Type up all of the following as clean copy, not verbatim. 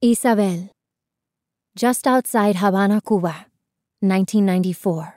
Isabel. Just outside Havana, Cuba, 1994.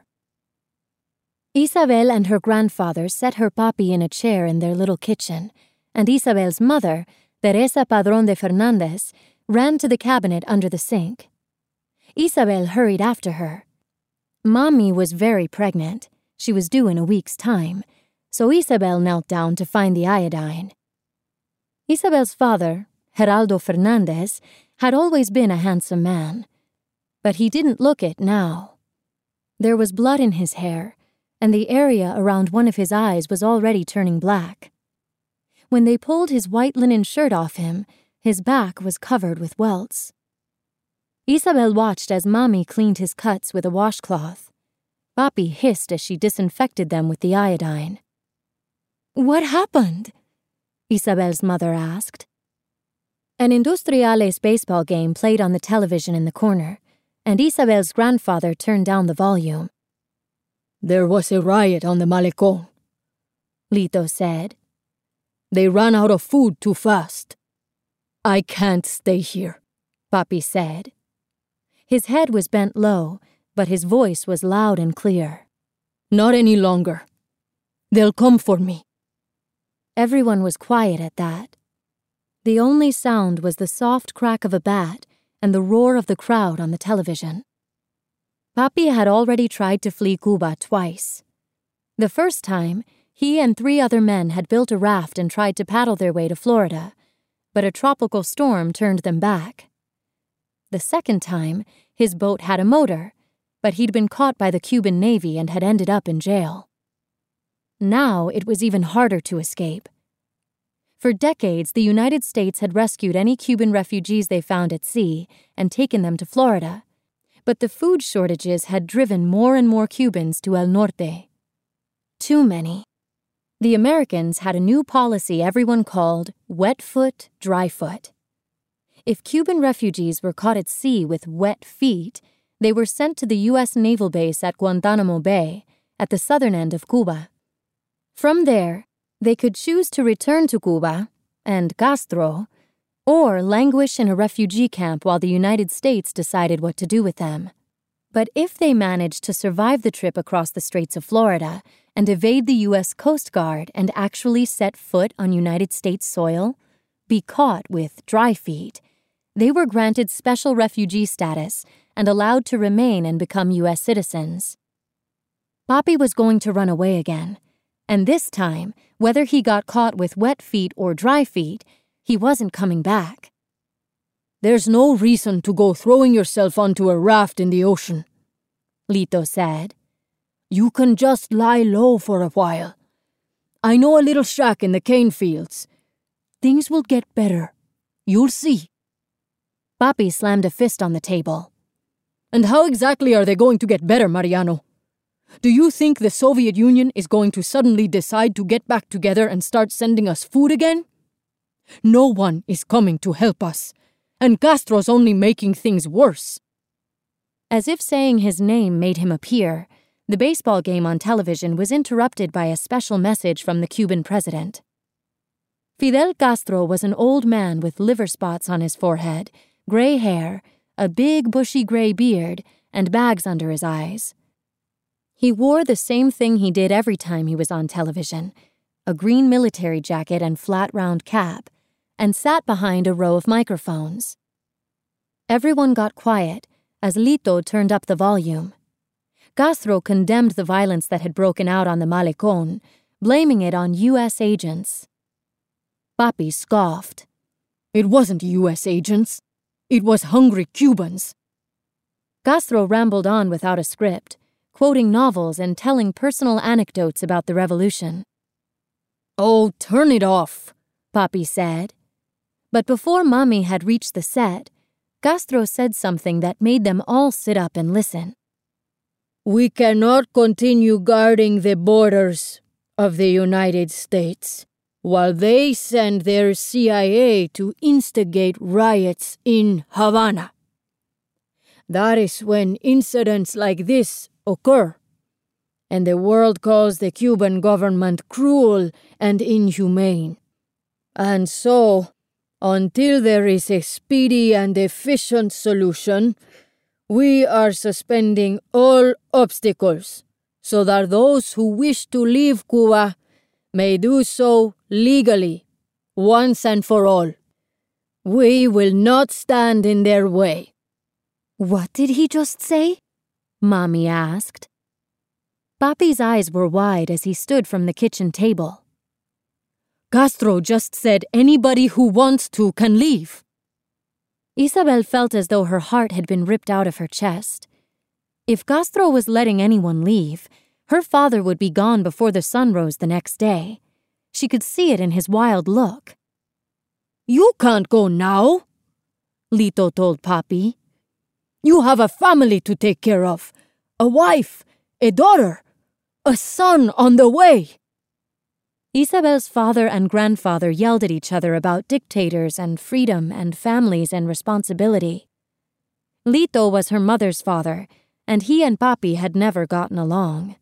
Isabel and her grandfather set her papi in a chair in their little kitchen, and Isabel's mother, Teresa Padrón de Fernández, ran to the cabinet under the sink. Isabel hurried after her. Mommy was very pregnant. She was due in a week's time, so Isabel knelt down to find the iodine. Isabel's father, Geraldo Fernández, had always been a handsome man, but he didn't look it now. There was blood in his hair, and the area around one of his eyes was already turning black. When they pulled his white linen shirt off him, his back was covered with welts. Isabel watched as Mommy cleaned his cuts with a washcloth. Papi hissed as she disinfected them with the iodine. "What happened?" Isabel's mother asked. An Industriales baseball game played on the television in the corner, and Isabel's grandfather turned down the volume. "There was a riot on the Malecón," Lito said. "They ran out of food too fast. I can't stay here," Papi said. His head was bent low, but his voice was loud and clear. "Not any longer. They'll come for me." Everyone was quiet at that. The only sound was the soft crack of a bat and the roar of the crowd on the television. Papi had already tried to flee Cuba twice. The first time, he and 3 other men had built a raft and tried to paddle their way to Florida, but a tropical storm turned them back. The second time, his boat had a motor, but he'd been caught by the Cuban Navy and had ended up in jail. Now it was even harder to escape. For decades, the United States had rescued any Cuban refugees they found at sea and taken them to Florida, but the food shortages had driven more and more Cubans to El Norte. Too many. The Americans had a new policy everyone called wet foot, dry foot. If Cuban refugees were caught at sea with wet feet, they were sent to the U.S. naval base at Guantanamo Bay, at the southern end of Cuba. From there, they could choose to return to Cuba and Castro, or languish in a refugee camp while the United States decided what to do with them. But if they managed to survive the trip across the Straits of Florida and evade the U.S. Coast Guard and actually set foot on United States soil, be caught with dry feet, they were granted special refugee status and allowed to remain and become U.S. citizens. Papi was going to run away again, and this time, whether he got caught with wet feet or dry feet, he wasn't coming back. "There's no reason to go throwing yourself onto a raft in the ocean," Lito said. "You can just lie low for a while. I know a little shack in the cane fields. Things will get better. You'll see." Papi slammed a fist on the table. "And how exactly are they going to get better, Mariano? Do you think the Soviet Union is going to suddenly decide to get back together and start sending us food again? No one is coming to help us, and Castro's only making things worse." As if saying his name made him appear, the baseball game on television was interrupted by a special message from the Cuban president. Fidel Castro was an old man with liver spots on his forehead, gray hair, a big bushy gray beard, and bags under his eyes. He wore the same thing he did every time he was on television, a green military jacket and flat round cap, and sat behind a row of microphones. Everyone got quiet as Lito turned up the volume. Castro condemned the violence that had broken out on the Malecón, blaming it on U.S. agents. Papi scoffed. "It wasn't U.S. agents. It was hungry Cubans." Castro rambled on without a script, quoting novels and telling personal anecdotes about the revolution. "Oh, turn it off," Papi said. But before Mommy had reached the set, Castro said something that made them all sit up and listen. "We cannot continue guarding the borders of the United States while they send their CIA to instigate riots in Havana. That is when incidents like this occur, and the world calls the Cuban government cruel and inhumane. And so, Until there is a speedy and efficient solution, we are suspending all obstacles so that those who wish to leave Cuba may do so legally, once and for all. We will not stand in their way." "What did he just say?" Mommy asked. Papi's eyes were wide as he stood from the kitchen table. "Castro just said anybody who wants to can leave." Isabel felt as though her heart had been ripped out of her chest. If Castro was letting anyone leave, her father would be gone before the sun rose the next day. She could see it in his wild look. "You can't go now," Lito told Papi. "You have a family to take care of, a wife, a daughter, a son on the way." Isabel's father and grandfather yelled at each other about dictators and freedom and families and responsibility. Lito was her mother's father, and he and Papi had never gotten along.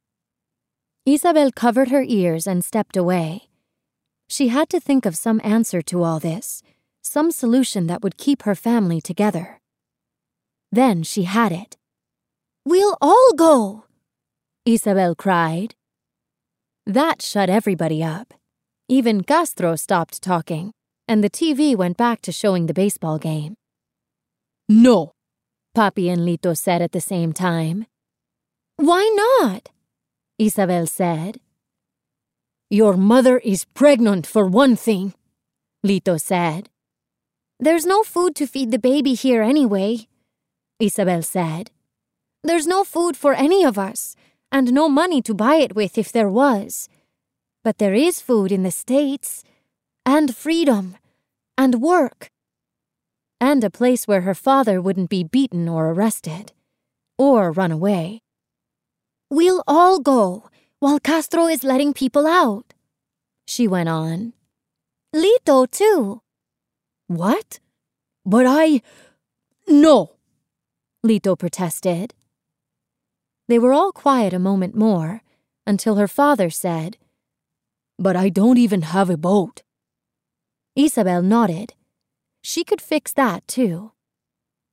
Isabel covered her ears and stepped away. She had to think of some answer to all this, some solution that would keep her family together. Then she had it. "We'll all go!" Isabel cried. That shut everybody up. Even Castro stopped talking, and the TV went back to showing the baseball game. "No," Papi and Lito said at the same time. "Why not?" Isabel said. "Your mother is pregnant for one thing," Lito said. "There's no food to feed the baby here anyway," Isabel said. "There's no food for any of us, and no money to buy it with if there was. But there is food in the States, and freedom, and work, and a place where her father wouldn't be beaten or arrested, or run away. We'll all go, while Castro is letting people out," she went on. "Lito, too." "What? But No," Lito protested. They were all quiet a moment more, until her father said, "But I don't even have a boat." Isabel nodded. She could fix that, too.